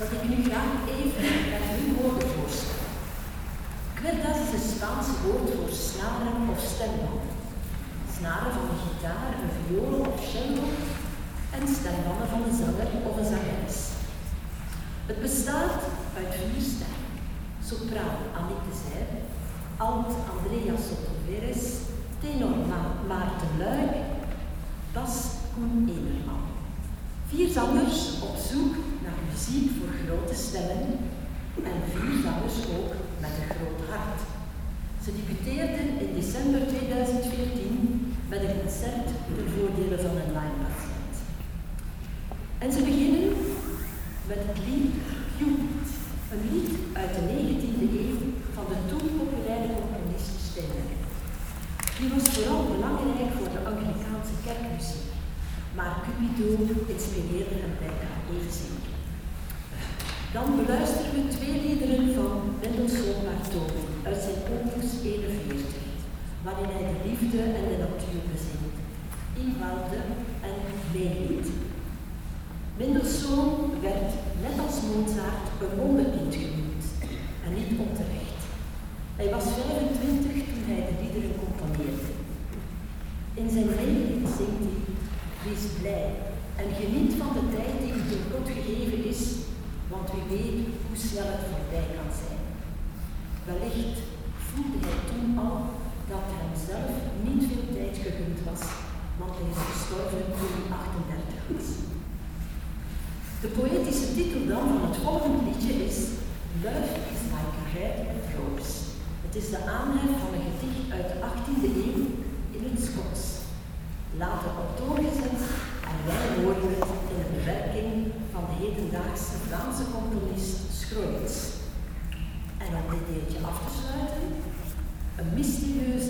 dat ik nu graag even naar u hoorde voorstellen. Cuerdas is een Spaans woord voor snaren of stembanden. Snaren van een gitaar, een viool of cello en stembanden van een zanger of een zangeres. Het bestaat uit 4 stemmen. Sopraan Annick Zijl, alt Andrea Sotoveres, tenor Maarten Luik, bas Koen Eberman. 4 zangers op zoek naar muziek voor grote stemmen en 4 zangers ook met een groot hart. Ze debuteerden in december 2014 met een concert ten voordele van een Lyme-patiënt. En ze beginnen met het lied Cupid, een lied uit de 19e eeuw van de toen populaire componist Steinweg. Die was vooral belangrijk voor de Anglicaanse kerkmuziek, maar Cupido inspireerde hem bijna evenzeer. Dan beluisteren we 2 liederen van Mendelssohn Bartholdy uit zijn opus 41, waarin hij de liefde en de natuur bezingt, in Walde en Meelied. Mendelssohn werd, net als Mozart, een wonderkind genoemd, en niet onterecht. Hij was 25 toen hij de liederen componeerde. In zijn Meelied zingt hij: wees blij en geniet van de tijd die u door God gegeven is, want wie weet hoe snel het voorbij kan zijn. Wellicht voelde hij toen al dat hem zelf niet veel tijd gegund was, want hij is gestorven toen hij 38 was. De poëtische titel dan van het volgende liedje is Love is like a red rose. Het is de aanhef van een gedicht uit de 18e eeuw in het Schots. Later op toon gezet en wij horen het in een bewerking van de hedendaagse Vlaamse componist Scrollitz. En om dit deeltje af te sluiten, een mysterieuze